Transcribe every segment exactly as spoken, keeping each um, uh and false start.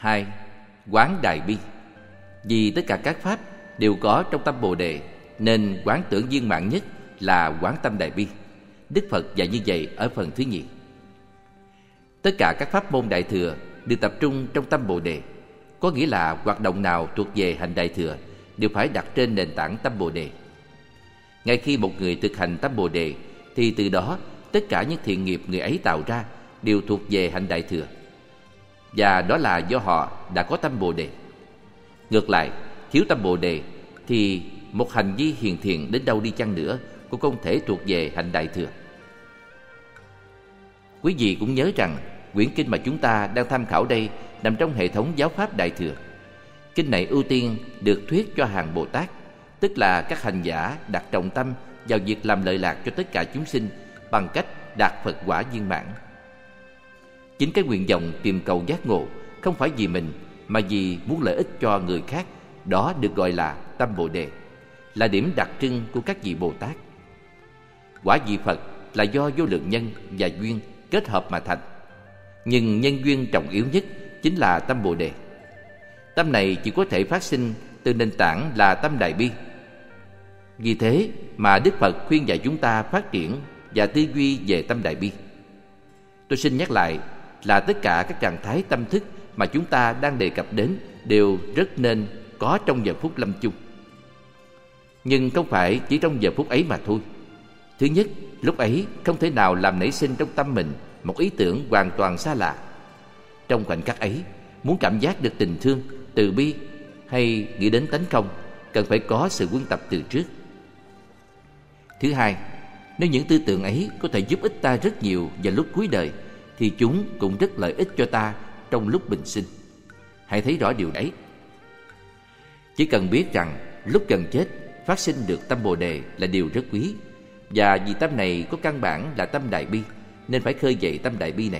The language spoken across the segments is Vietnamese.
Hai, quán đại bi. Vì tất cả các pháp đều có trong tâm Bồ Đề, nên quán tưởng viên mãn nhất là quán tâm đại bi. Đức Phật dạy như vậy ở phần thứ nhì. Tất cả các pháp môn Đại Thừa đều tập trung trong tâm Bồ Đề, có nghĩa là hoạt động nào thuộc về hành Đại Thừa đều phải đặt trên nền tảng tâm Bồ Đề. Ngay khi một người thực hành tâm Bồ Đề, thì từ đó tất cả những thiện nghiệp người ấy tạo ra đều thuộc về hành Đại Thừa, và đó là do họ đã có tâm Bồ Đề. Ngược lại, thiếu tâm Bồ Đề thì một hành vi hiền thiện đến đâu đi chăng nữa cũng không thể thuộc về hạnh Đại Thừa. Quý vị cũng nhớ rằng quyển kinh mà chúng ta đang tham khảo đây nằm trong hệ thống giáo pháp Đại Thừa. Kinh này ưu tiên được thuyết cho hàng Bồ Tát, tức là các hành giả đặt trọng tâm vào việc làm lợi lạc cho tất cả chúng sinh bằng cách đạt Phật quả viên mãn. Chính cái nguyện vọng tìm cầu giác ngộ không phải vì mình mà vì muốn lợi ích cho người khác, đó được gọi là tâm Bồ Đề, là điểm đặc trưng của các vị Bồ Tát. Quả vị Phật là do vô lượng nhân và duyên kết hợp mà thành, nhưng nhân duyên trọng yếu nhất chính là tâm Bồ Đề. Tâm này chỉ có thể phát sinh từ nền tảng là tâm Đại Bi. Vì thế mà Đức Phật khuyên dạy chúng ta phát triển và tư duy về tâm Đại Bi. Tôi xin nhắc lại là tất cả các trạng thái tâm thức mà chúng ta đang đề cập đến đều rất nên có trong giờ phút lâm chung. Nhưng không phải chỉ trong giờ phút ấy mà thôi. Thứ nhất, lúc ấy không thể nào làm nảy sinh trong tâm mình một ý tưởng hoàn toàn xa lạ. Trong khoảnh khắc ấy, muốn cảm giác được tình thương, từ bi hay nghĩ đến tánh không, cần phải có sự huân tập từ trước. Thứ hai, nếu những tư tưởng ấy có thể giúp ích ta rất nhiều vào lúc cuối đời, thì chúng cũng rất lợi ích cho ta trong lúc bình sinh. Hãy thấy rõ điều đấy. Chỉ cần biết rằng lúc gần chết phát sinh được tâm Bồ Đề là điều rất quý, và vì tâm này có căn bản là tâm Đại Bi, nên phải khơi dậy tâm Đại Bi này.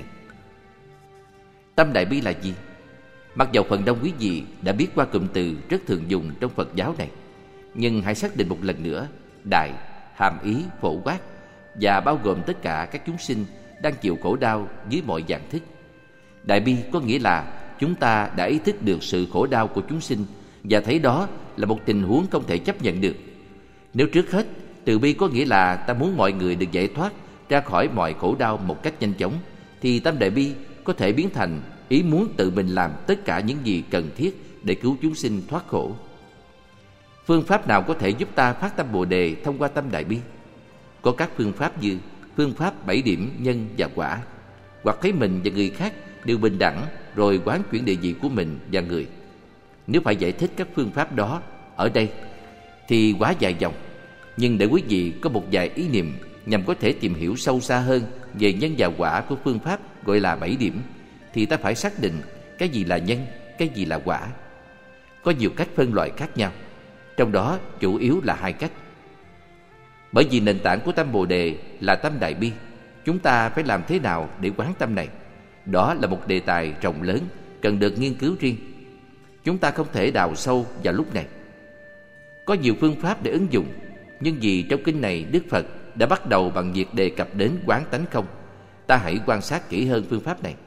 Tâm Đại Bi là gì? Mặc dầu phần đông quý vị đã biết qua cụm từ rất thường dùng trong Phật giáo này, nhưng hãy xác định một lần nữa. Đại hàm ý phổ quát và bao gồm tất cả các chúng sinh đang chịu khổ đau dưới mọi dạng thức. Đại bi có nghĩa là chúng ta đã ý thức được sự khổ đau của chúng sinh và thấy đó là một tình huống không thể chấp nhận được. Nếu trước hết, từ bi có nghĩa là ta muốn mọi người được giải thoát ra khỏi mọi khổ đau một cách nhanh chóng, thì tâm Đại Bi có thể biến thành ý muốn tự mình làm tất cả những gì cần thiết để cứu chúng sinh thoát khổ. Phương pháp nào có thể giúp ta phát tâm Bồ Đề thông qua tâm Đại Bi? Có các phương pháp như phương pháp bảy điểm nhân và quả, hoặc thấy mình và người khác đều bình đẳng rồi quán chuyển địa vị của mình và người. Nếu phải giải thích các phương pháp đó ở đây thì quá dài dòng, nhưng để quý vị có một vài ý niệm nhằm có thể tìm hiểu sâu xa hơn về nhân và quả của phương pháp gọi là bảy điểm, thì ta phải xác định cái gì là nhân, cái gì là quả. Có nhiều cách phân loại khác nhau, trong đó chủ yếu là hai cách. Bởi vì nền tảng của tâm Bồ Đề là tâm Đại Bi, chúng ta phải làm thế nào để quán tâm này? Đó là một đề tài rộng lớn, cần được nghiên cứu riêng. Chúng ta không thể đào sâu vào lúc này. Có nhiều phương pháp để ứng dụng, nhưng vì trong kinh này Đức Phật đã bắt đầu bằng việc đề cập đến quán tánh không, ta hãy quan sát kỹ hơn phương pháp này.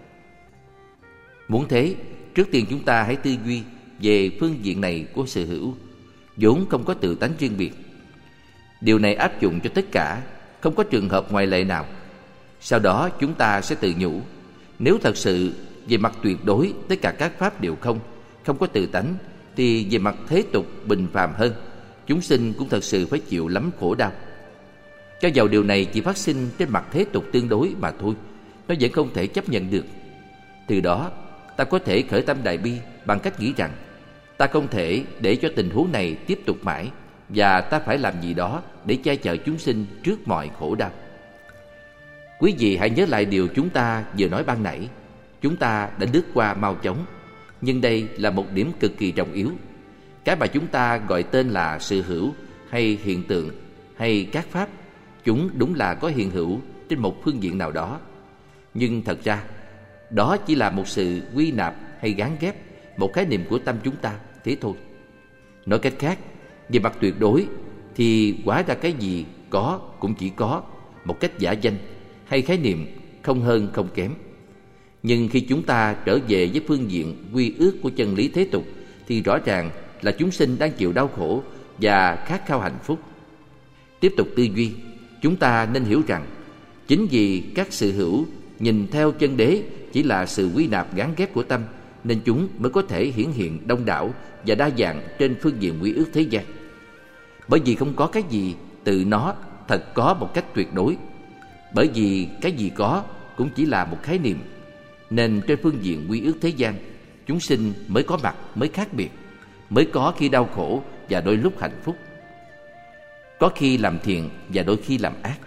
Muốn thế, trước tiên chúng ta hãy tư duy về phương diện này của sự hữu, vốn không có tự tánh riêng biệt. Điều này áp dụng cho tất cả, không có trường hợp ngoại lệ nào. Sau đó chúng ta sẽ tự nhủ, nếu thật sự về mặt tuyệt đối tất cả các pháp đều không, không có tự tánh, thì về mặt thế tục bình phàm hơn, chúng sinh cũng thật sự phải chịu lắm khổ đau. Cho dầu điều này chỉ phát sinh trên mặt thế tục tương đối mà thôi, nó vẫn không thể chấp nhận được. Từ đó ta có thể khởi tâm Đại Bi bằng cách nghĩ rằng ta không thể để cho tình huống này tiếp tục mãi, và ta phải làm gì đó để che chở chúng sinh trước mọi khổ đau. Quý vị hãy nhớ lại điều chúng ta vừa nói ban nãy. Chúng ta đã lướt qua mau chóng, nhưng đây là một điểm cực kỳ trọng yếu. Cái mà chúng ta gọi tên là sự hữu hay hiện tượng hay các pháp, chúng đúng là có hiện hữu trên một phương diện nào đó, nhưng thật ra đó chỉ là một sự quy nạp hay gán ghép một khái niệm của tâm chúng ta, thế thôi. Nói cách khác, về mặt tuyệt đối thì hóa ra cái gì có cũng chỉ có một cách giả danh hay khái niệm, không hơn không kém. Nhưng khi chúng ta trở về với phương diện quy ước của chân lý thế tục thì rõ ràng là chúng sinh đang chịu đau khổ và khát khao hạnh phúc. Tiếp tục tư duy, chúng ta nên hiểu rằng chính vì các sự hữu nhìn theo chân đế chỉ là sự quy nạp gán ghép của tâm, nên chúng mới có thể hiển hiện đông đảo và đa dạng trên phương diện quy ước thế gian. Bởi vì không có cái gì từ nó thật có một cách tuyệt đối. Bởi vì cái gì có cũng chỉ là một khái niệm, nên trên phương diện quy ước thế gian, chúng sinh mới có mặt, mới khác biệt, mới có khi đau khổ và đôi lúc hạnh phúc, có khi làm thiện và đôi khi làm ác.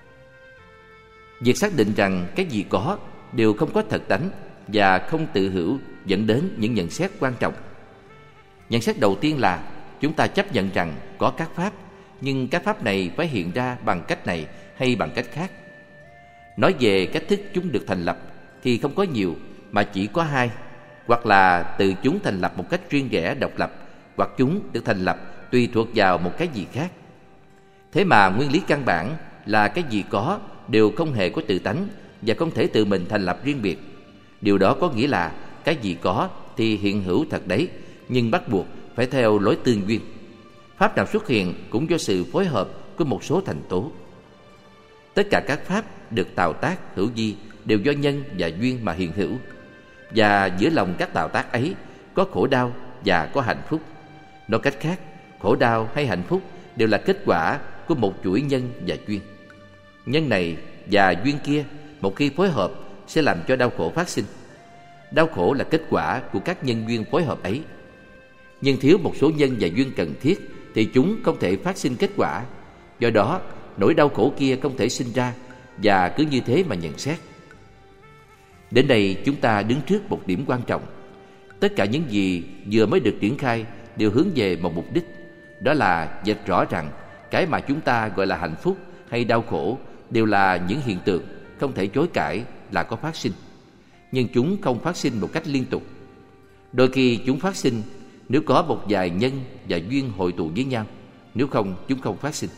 Việc xác định rằng cái gì có đều không có thật tánh và không tự hữu dẫn đến những nhận xét quan trọng. Nhận xét đầu tiên là chúng ta chấp nhận rằng có các pháp, nhưng các pháp này phải hiện ra bằng cách này hay bằng cách khác. Nói về cách thức chúng được thành lập thì không có nhiều mà chỉ có hai, hoặc là từ chúng thành lập một cách riêng rẽ độc lập, hoặc chúng được thành lập tùy thuộc vào một cái gì khác. Thế mà nguyên lý căn bản là cái gì có đều không hề có tự tánh và không thể tự mình thành lập riêng biệt. Điều đó có nghĩa là cái gì có thì hiện hữu thật đấy, nhưng bắt buộc phải theo lối tương duyên. Pháp nào xuất hiện cũng do sự phối hợp của một số thành tố. Tất cả các pháp được tạo tác hữu vi đều do nhân và duyên mà hiện hữu. Và giữa lòng các tạo tác ấy có khổ đau và có hạnh phúc. Nói cách khác, khổ đau hay hạnh phúc đều là kết quả của một chuỗi nhân và duyên. Nhân này và duyên kia một khi phối hợp sẽ làm cho đau khổ phát sinh. Đau khổ là kết quả của các nhân duyên phối hợp ấy. Nhưng thiếu một số nhân và duyên cần thiết thì chúng không thể phát sinh kết quả. Do đó, nỗi đau khổ kia không thể sinh ra, và cứ như thế mà nhận xét. Đến đây chúng ta đứng trước một điểm quan trọng. Tất cả những gì vừa mới được triển khai đều hướng về một mục đích. Đó là dệt rõ rằng cái mà chúng ta gọi là hạnh phúc hay đau khổ đều là những hiện tượng không thể chối cãi là có phát sinh. Nhưng chúng không phát sinh một cách liên tục. Đôi khi chúng phát sinh nếu có một vài nhân và duyên hội tụ với nhau, nếu không chúng không phát sinh.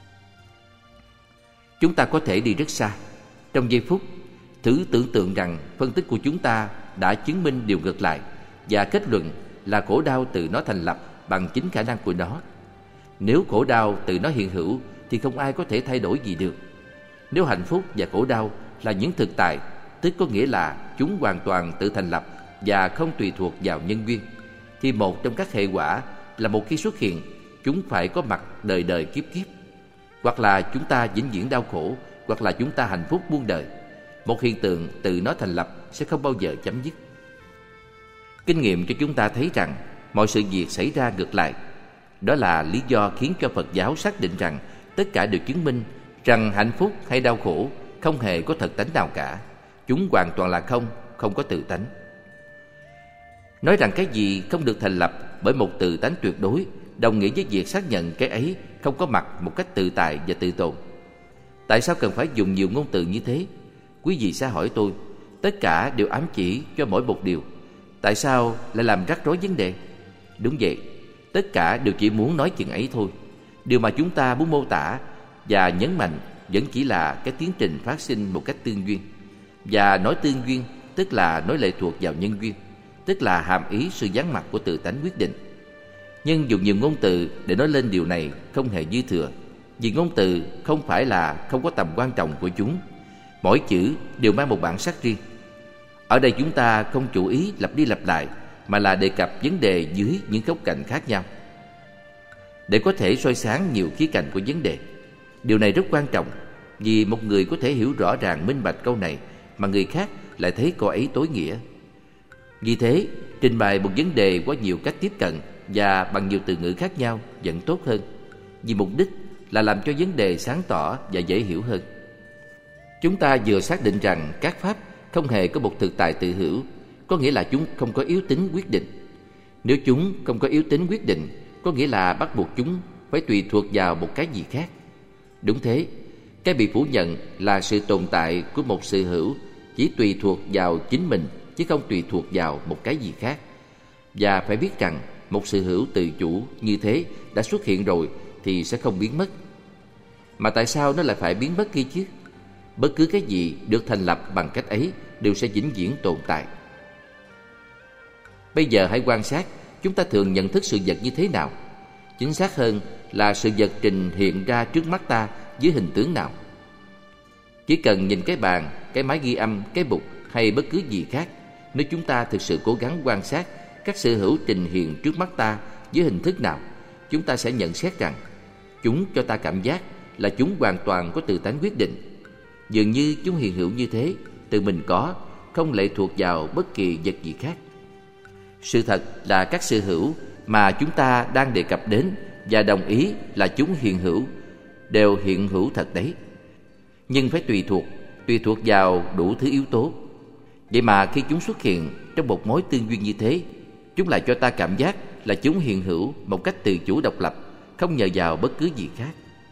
Chúng ta có thể đi rất xa. Trong giây phút, thử tưởng tượng rằng phân tích của chúng ta đã chứng minh điều ngược lại và kết luận là khổ đau tự nó thành lập bằng chính khả năng của nó. Nếu khổ đau tự nó hiện hữu thì không ai có thể thay đổi gì được. Nếu hạnh phúc và khổ đau là những thực tại, tức có nghĩa là chúng hoàn toàn tự thành lập và không tùy thuộc vào nhân duyên, thì một trong các hệ quả là một khi xuất hiện, chúng phải có mặt đời đời kiếp kiếp. Hoặc là chúng ta vĩnh viễn đau khổ, hoặc là chúng ta hạnh phúc muôn đời. Một hiện tượng tự nó thành lập sẽ không bao giờ chấm dứt. Kinh nghiệm cho chúng ta thấy rằng mọi sự việc xảy ra ngược lại. Đó là lý do khiến cho Phật giáo xác định rằng tất cả đều chứng minh rằng hạnh phúc hay đau khổ không hề có thật tánh nào cả. Chúng hoàn toàn là không, không có tự tánh. Nói rằng cái gì không được thành lập bởi một tự tánh tuyệt đối đồng nghĩa với việc xác nhận cái ấy không có mặt một cách tự tại và tự tồn. Tại sao cần phải dùng nhiều ngôn từ như thế? Quý vị sẽ hỏi tôi, tất cả đều ám chỉ cho mỗi một điều. Tại sao lại làm rắc rối vấn đề? Đúng vậy, tất cả đều chỉ muốn nói chuyện ấy thôi. Điều mà chúng ta muốn mô tả và nhấn mạnh vẫn chỉ là cái tiến trình phát sinh một cách tương duyên. Và nói tương duyên tức là nói lệ thuộc vào nhân duyên, tức là hàm ý sự gián mặt của tự tánh quyết định. Nhưng dùng nhiều ngôn từ để nói lên điều này không hề dư thừa, vì ngôn từ không phải là không có tầm quan trọng của chúng. Mỗi chữ đều mang một bản sắc riêng. Ở đây chúng ta không chủ ý lặp đi lặp lại, mà là đề cập vấn đề dưới những góc cạnh khác nhau, để có thể soi sáng nhiều khía cạnh của vấn đề. Điều này rất quan trọng, vì một người có thể hiểu rõ ràng minh bạch câu này mà người khác lại thấy câu ấy tối nghĩa. Vì thế, trình bày một vấn đề qua nhiều cách tiếp cận và bằng nhiều từ ngữ khác nhau vẫn tốt hơn, vì mục đích là làm cho vấn đề sáng tỏ và dễ hiểu hơn. Chúng ta vừa xác định rằng các pháp không hề có một thực tại tự hữu, có nghĩa là chúng không có yếu tính quyết định. Nếu chúng không có yếu tính quyết định, có nghĩa là bắt buộc chúng phải tùy thuộc vào một cái gì khác. Đúng thế, cái bị phủ nhận là sự tồn tại của một sự hữu chỉ tùy thuộc vào chính mình, chứ không tùy thuộc vào một cái gì khác. Và phải biết rằng một sự hữu tự chủ như thế đã xuất hiện rồi thì sẽ không biến mất. Mà tại sao nó lại phải biến mất kia chứ? Bất cứ cái gì được thành lập bằng cách ấy đều sẽ vĩnh viễn tồn tại. Bây giờ hãy quan sát chúng ta thường nhận thức sự vật như thế nào. Chính xác hơn là sự vật trình hiện ra trước mắt ta dưới hình tướng nào. Chỉ cần nhìn cái bàn, cái máy ghi âm, cái bục hay bất cứ gì khác, nếu chúng ta thực sự cố gắng quan sát các sự hữu trình hiện trước mắt ta dưới hình thức nào, chúng ta sẽ nhận xét rằng chúng cho ta cảm giác là chúng hoàn toàn có tự tánh quyết định. Dường như chúng hiện hữu như thế, tự mình có, không lệ thuộc vào bất kỳ vật gì khác. Sự thật là các sự hữu mà chúng ta đang đề cập đến và đồng ý là chúng hiện hữu đều hiện hữu thật đấy, nhưng phải tùy thuộc, tùy thuộc vào đủ thứ yếu tố. Vậy mà khi chúng xuất hiện trong một mối tương duyên như thế, chúng lại cho ta cảm giác là chúng hiện hữu một cách tự chủ độc lập, không nhờ vào bất cứ gì khác.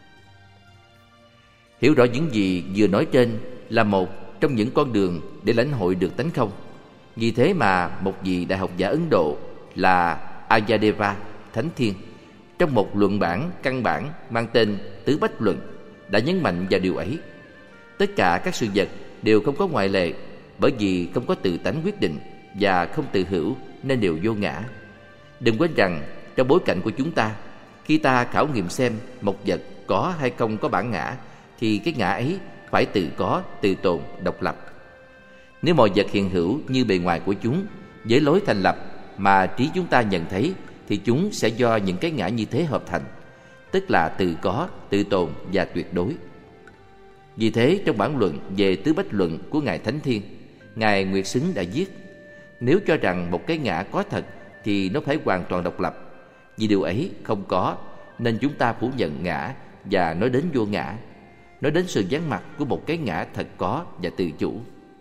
Hiểu rõ những gì vừa nói trên là một trong những con đường để lãnh hội được tánh không. Vì thế mà một vị đại học giả Ấn Độ là Ayadeva Thánh Thiên, trong một luận bản căn bản mang tên Tứ Bách Luận, đã nhấn mạnh vào điều ấy. Tất cả các sự vật đều không có ngoại lệ, bởi vì không có tự tánh quyết định và không tự hữu nên đều vô ngã. Đừng quên rằng trong bối cảnh của chúng ta, khi ta khảo nghiệm xem một vật có hay không có bản ngã, thì cái ngã ấy phải tự có, tự tồn, độc lập. Nếu mọi vật hiện hữu như bề ngoài của chúng, với lối thành lập mà trí chúng ta nhận thấy, thì chúng sẽ do những cái ngã như thế hợp thành, tức là tự có, tự tồn và tuyệt đối. Vì thế trong bản luận về Tứ Bách Luận của Ngài Thánh Thiên, Ngài Nguyệt Xứng đã viết: nếu cho rằng một cái ngã có thật thì nó phải hoàn toàn độc lập. Vì điều ấy không có, nên chúng ta phủ nhận ngã và nói đến vô ngã, nói đến sự vắng mặt của một cái ngã thật có và tự chủ.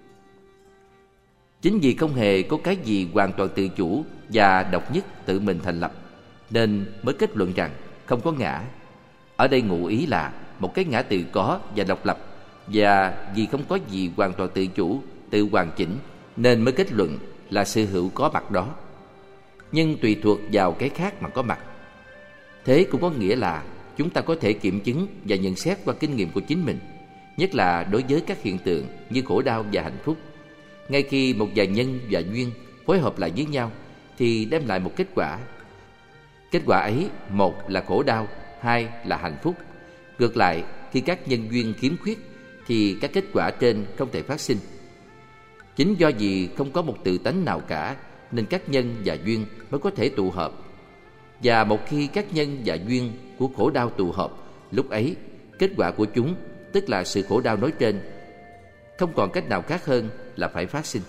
Chính vì không hề có cái gì hoàn toàn tự chủ và độc nhất tự mình thành lập, nên mới kết luận rằng không có ngã. Ở đây ngụ ý là một cái ngã tự có và độc lập, và vì không có gì hoàn toàn tự chủ, tự hoàn chỉnh, nên mới kết luận là sự hữu có mặt đó, nhưng tùy thuộc vào cái khác mà có mặt. Thế cũng có nghĩa là chúng ta có thể kiểm chứng và nhận xét qua kinh nghiệm của chính mình, nhất là đối với các hiện tượng như khổ đau và hạnh phúc. Ngay khi một vài nhân và duyên phối hợp lại với nhau thì đem lại một kết quả. Kết quả ấy, một là khổ đau, hai là hạnh phúc. Ngược lại, khi các nhân duyên khiếm khuyết thì các kết quả trên không thể phát sinh. Chính do vì không có một tự tánh nào cả, nên các nhân và duyên mới có thể tụ hợp. Và một khi các nhân và duyên của khổ đau tụ hợp, lúc ấy kết quả của chúng, tức là sự khổ đau nói trên, không còn cách nào khác hơn là phải phát sinh.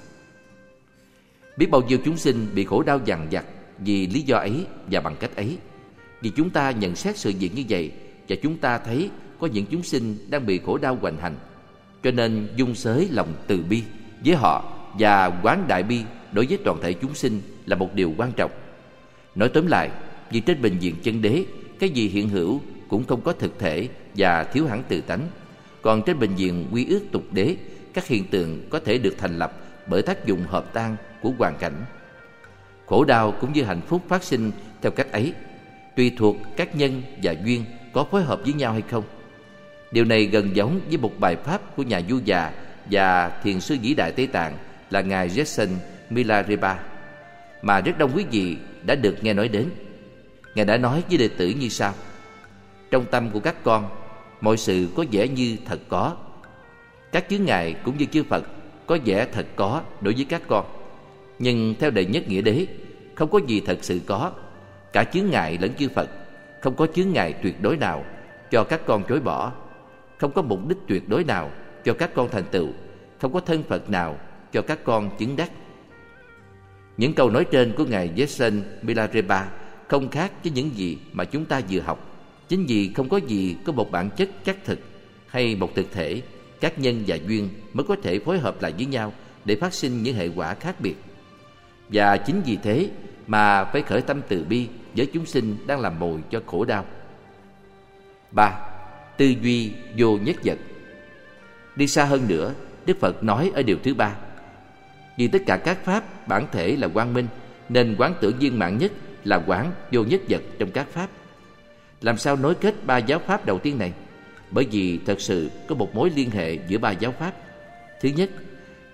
Biết bao nhiêu chúng sinh bị khổ đau dằn vặt vì lý do ấy và bằng cách ấy. Vì chúng ta nhận xét sự việc như vậy, và chúng ta thấy có những chúng sinh đang bị khổ đau hoành hành, cho nên dung xới lòng từ bi với họ và quán đại bi đối với toàn thể chúng sinh là một điều quan trọng. Nói tóm lại, vì trên bình diện chân đế, cái gì hiện hữu cũng không có thực thể và thiếu hẳn tự tánh. Còn trên bình diện quy ước tục đế, các hiện tượng có thể được thành lập bởi tác dụng hợp tan của hoàn cảnh. Khổ đau cũng như hạnh phúc phát sinh theo cách ấy, tùy thuộc các nhân và duyên có phối hợp với nhau hay không. Điều này gần giống với một bài pháp của nhà vua già và thiền sư vĩ đại Tây Tạng là ngài Jetson Milarepa, mà rất đông quý vị đã được nghe nói đến. Ngài đã nói với đệ tử như sau: trong tâm của các con, mọi sự có vẻ như thật có. Các chướng ngại cũng như chư Phật có vẻ thật có đối với các con. Nhưng theo đệ nhất nghĩa đế, không có gì thật sự có. Cả chướng ngại lẫn chư Phật, không có chướng ngại tuyệt đối nào cho các con chối bỏ, không có mục đích tuyệt đối nào cho các con thành tựu, không có thân Phật nào cho các con chứng đắc. Những câu nói trên của ngài Jetson Milarepa không khác với những gì mà chúng ta vừa học. Chính vì không có gì có một bản chất chắc thực hay một thực thể, các nhân và duyên mới có thể phối hợp lại với nhau để phát sinh những hệ quả khác biệt. Và chính vì thế mà phải khởi tâm từ bi với chúng sinh đang làm mồi cho khổ đau. Ba. Tư duy vô nhất vật. Đi xa hơn nữa, Đức Phật nói ở điều thứ ba: vì tất cả các pháp bản thể là quang minh, nên quán tưởng viên mãn nhất là quán vô nhất vật trong các pháp. Làm sao nối kết ba giáo pháp đầu tiên này? Bởi vì thật sự có một mối liên hệ giữa ba giáo pháp. Thứ nhất,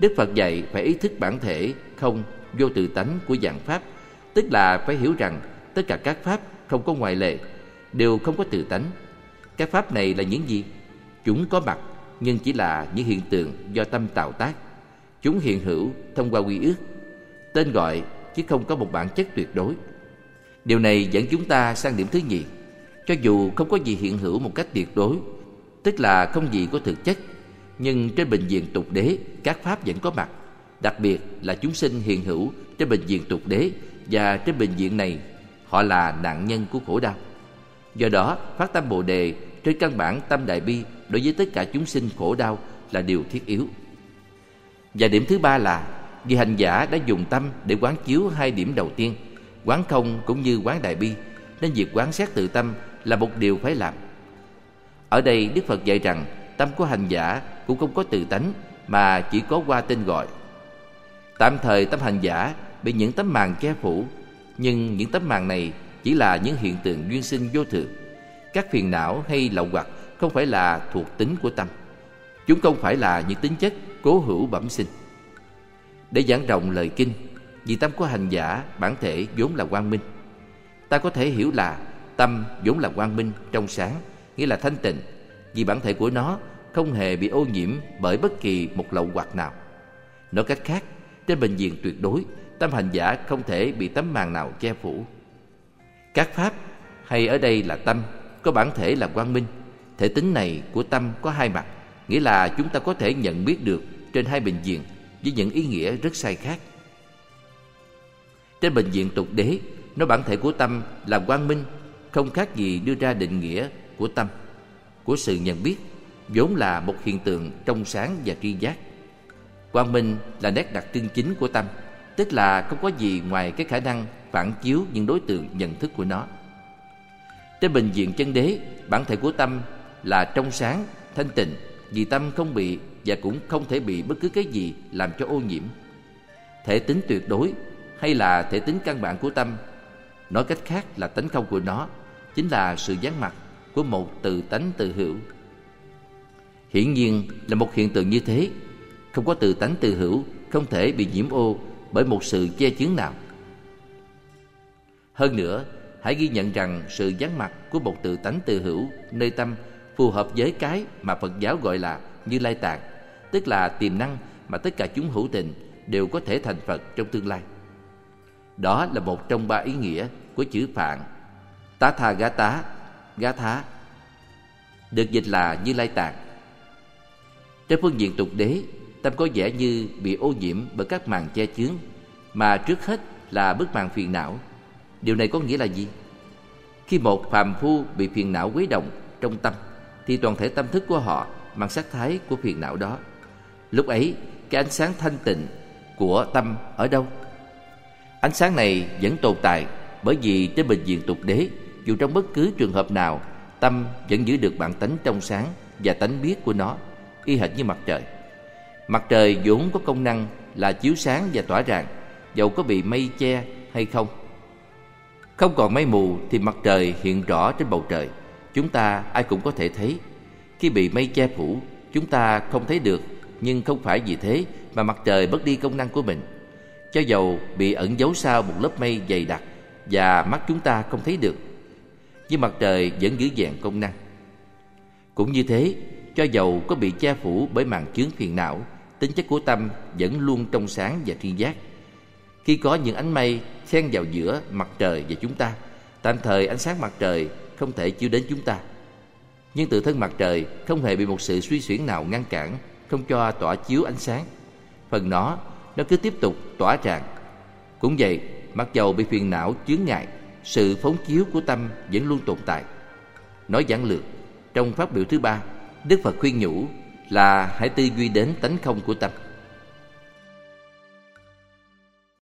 Đức Phật dạy phải ý thức bản thể không vô tự tánh của dạng pháp, tức là phải hiểu rằng tất cả các pháp không có ngoại lệ đều không có tự tánh. Các pháp này là những gì? Chúng có mặt nhưng chỉ là những hiện tượng do tâm tạo tác. Chúng hiện hữu thông qua quy ước, tên gọi chứ không có một bản chất tuyệt đối. Điều này dẫn chúng ta sang điểm thứ nhì. Cho dù không có gì hiện hữu một cách tuyệt đối, tức là không gì có thực chất, nhưng trên bình diện tục đế các pháp vẫn có mặt. Đặc biệt là chúng sinh hiện hữu trên bình diện tục đế, và trên bình diện này họ là nạn nhân của khổ đau. Do đó phát tâm Bồ Đề trên căn bản tâm đại bi đối với tất cả chúng sinh khổ đau là điều thiết yếu. Và điểm thứ ba là vì hành giả đã dùng tâm để quán chiếu hai điểm đầu tiên, quán không cũng như quán đại bi, nên việc quán xét tự tâm là một điều phải làm. Ở đây Đức Phật dạy rằng tâm của hành giả cũng không có tự tánh mà chỉ có qua tên gọi. Tạm thời tâm hành giả bị những tấm màn che phủ, nhưng những tấm màn này chỉ là những hiện tượng duyên sinh vô thường. Các phiền não hay lậu hoặc không phải là thuộc tính của tâm. Chúng không phải là những tính chất cố hữu bẩm sinh. Để giảng rộng lời kinh, vì tâm của hành giả bản thể vốn là quang minh, ta có thể hiểu là tâm vốn là quang minh trong sáng, nghĩa là thanh tịnh, vì bản thể của nó không hề bị ô nhiễm bởi bất kỳ một lậu hoặc nào. Nói cách khác, trên bình diện tuyệt đối, tâm hành giả không thể bị tấm màn nào che phủ. Các pháp, hay ở đây là tâm, có bản thể là quang minh. Thể tính này của tâm có hai mặt, nghĩa là chúng ta có thể nhận biết được trên hai bình diện với những ý nghĩa rất sai khác. Trên bình diện tục đế, nói bản thể của tâm là quang minh, không khác gì đưa ra định nghĩa của tâm, của sự nhận biết, vốn là một hiện tượng trong sáng và tri giác. Quang minh là nét đặc trưng chính của tâm, tức là không có gì ngoài cái khả năng phản chiếu những đối tượng nhận thức của nó. Trên bình diện chân đế, bản thể của tâm là trong sáng, thanh tịnh, vì tâm không bị và cũng không thể bị bất cứ cái gì làm cho ô nhiễm. Thể tính tuyệt đối hay là thể tính căn bản của tâm, nói cách khác là tánh không của nó, chính là sự vắng mặt của một tự tánh tự hữu. Hiển nhiên là một hiện tượng như thế, không có tự tánh tự hữu không thể bị nhiễm ô bởi một sự che chướng nào. Hơn nữa, hãy ghi nhận rằng sự vắng mặt của một tự tánh tự hữu nơi tâm phù hợp với cái mà Phật giáo gọi là Như Lai Tạng, tức là tiềm năng mà tất cả chúng hữu tình đều có thể thành Phật trong tương lai. Đó là một trong ba ý nghĩa của chữ Phạn Tá Tha Gá Tá, Gá Thá, được dịch là Như Lai Tạng. Trên phương diện tục đế, tâm có vẻ như bị ô nhiễm bởi các màn che chướng, mà trước hết là bức màn phiền não. Điều này có nghĩa là gì? Khi một phàm phu bị phiền não quấy động trong tâm, thì toàn thể tâm thức của họ mang sắc thái của phiền não đó. Lúc ấy, cái ánh sáng thanh tịnh của tâm ở đâu? Ánh sáng này vẫn tồn tại, bởi vì trên bình diện tục đế, dù trong bất cứ trường hợp nào, tâm vẫn giữ được bản tánh trong sáng và tánh biết của nó, y hệt như mặt trời. Mặt trời vốn có công năng là chiếu sáng và tỏa rạng, dầu có bị mây che hay không. Không còn mây mù thì mặt trời hiện rõ trên bầu trời, chúng ta ai cũng có thể thấy. Khi bị mây che phủ, chúng ta không thấy được, nhưng không phải vì thế mà mặt trời mất đi công năng của mình. Cho dầu bị ẩn giấu sau một lớp mây dày đặc và mắt chúng ta không thấy được, nhưng mặt trời vẫn giữ vẹn công năng. Cũng như thế, cho dầu có bị che phủ bởi màn chướng phiền não, tính chất của tâm vẫn luôn trong sáng và tri giác. Khi có những ánh mây xen vào giữa mặt trời và chúng ta, tạm thời ánh sáng mặt trời không thể chiếu đến chúng ta, nhưng tự thân mặt trời không hề bị một sự suy xuyển nào ngăn cản, không cho tỏa chiếu ánh sáng. Phần nó, nó cứ tiếp tục tỏa rạng. Cũng vậy, mặc dầu bị phiền não chướng ngại, sự phóng chiếu của tâm vẫn luôn tồn tại. Nói giản lược, trong phát biểu thứ ba, Đức Phật khuyên nhủ là hãy tư duy đến tánh không của tâm.